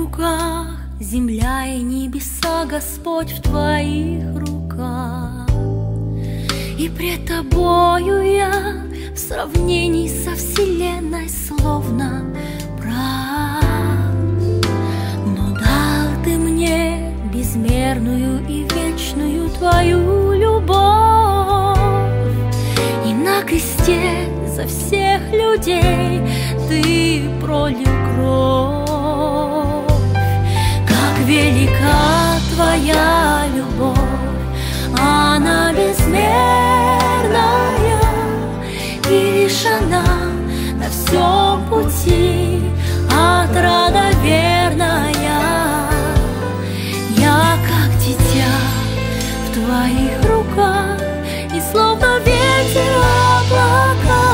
руках земля и небеса, Господь, в Твоих руках. И пред Тобою я в сравнении со вселенной словно прах. Но дал Ты мне безмерную и вечную Твою любовь, и на кресте за всех людей Ты пролил кровь. Как велика Твоя любовь, она безмерная, и лишь она на всем пути отрада верная. Я как дитя в Твоих руках, и словно ветер облака.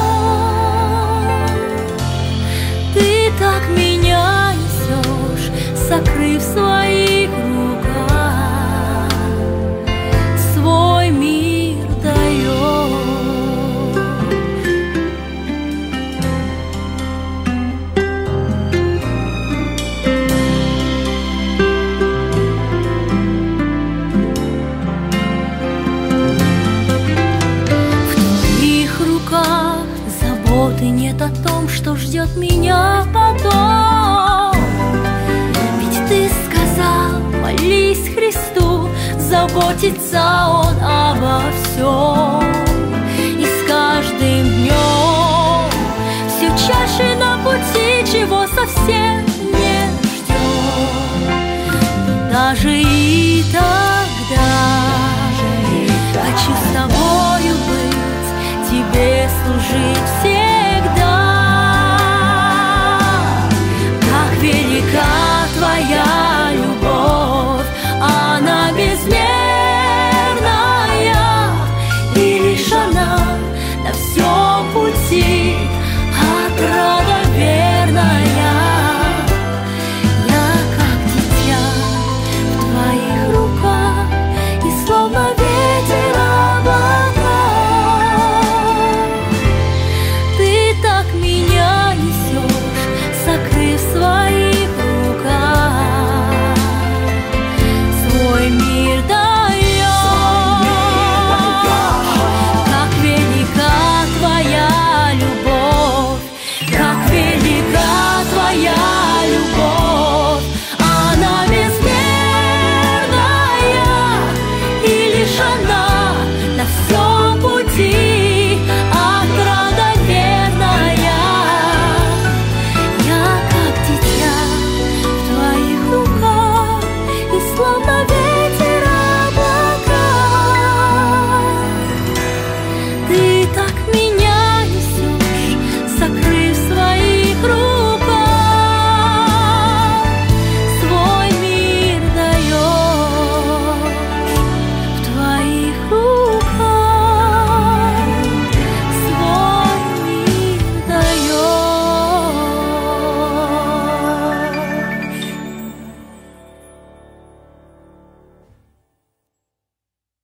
Ты так меня несешь, сокрыв в своих руках, свой мир даешь. Заботы нет о том, что ждет меня потом. Ведь Ты сказал, молись Христу, заботится Он обо всем.